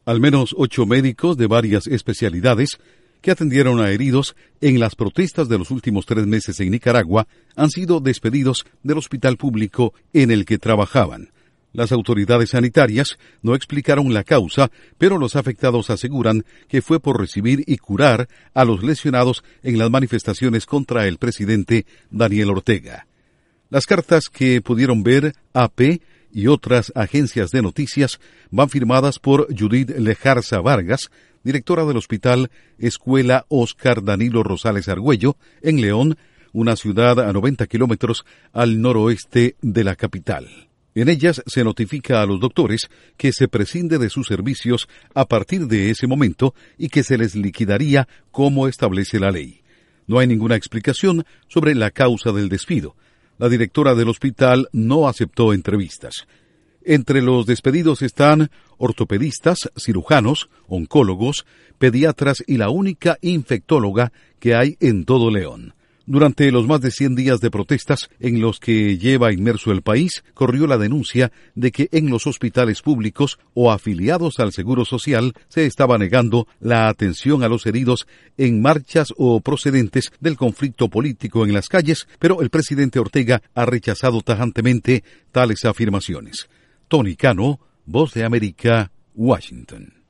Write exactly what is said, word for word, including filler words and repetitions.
Al menos ocho médicos de varias especialidades que atendieron a heridos en las protestas de los últimos tres meses en Nicaragua han sido despedidos del hospital público en el que trabajaban. Las autoridades sanitarias no explicaron la causa, pero los afectados aseguran que fue por recibir y curar a los lesionados en las manifestaciones contra el presidente Daniel Ortega. Las cartas que pudieron ver A P y otras agencias de noticias van firmadas por Judith Lejarza Vargas, directora del Hospital Escuela Óscar Danilo Rosales Argüello, en León, una ciudad a noventa kilómetros al noroeste de la capital. En ellas se notifica a los doctores que se prescinde de sus servicios a partir de ese momento y que se les liquidaría como establece la ley. No hay ninguna explicación sobre la causa del despido. La directora del hospital no aceptó entrevistas. Entre los despedidos están ortopedistas, cirujanos, oncólogos, pediatras y la única infectóloga que hay en todo León. Durante los más de cien días de protestas en los que lleva inmerso el país, corrió la denuncia de que en los hospitales públicos o afiliados al Seguro Social se estaba negando la atención a los heridos en marchas o procedentes del conflicto político en las calles, pero el presidente Ortega ha rechazado tajantemente tales afirmaciones. Tony Cano, Voz de América, Washington.